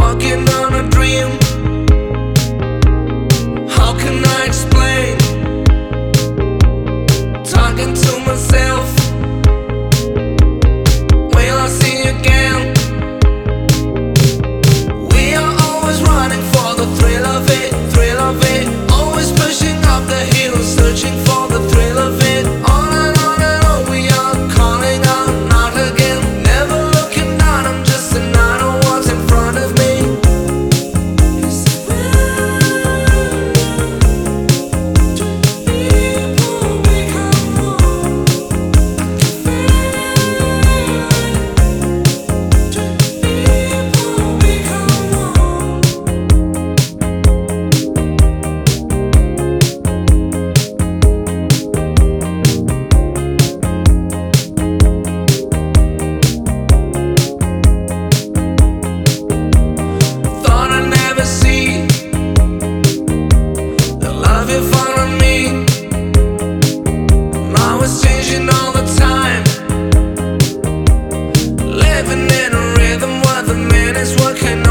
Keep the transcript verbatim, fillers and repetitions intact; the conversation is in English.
walking on a dream. How can I explain? Talking to myself. Will I see again? We are always running for the thrill of it, thrill of it. Always pushing up the hill, searching for the thrill of it. On and on and on we are calling out, not again. Never looking down, I'm just another what's in front of me. Thought I'd never see the love you found on me. I was changing all the time, living in a rhythm where the minutes were connected.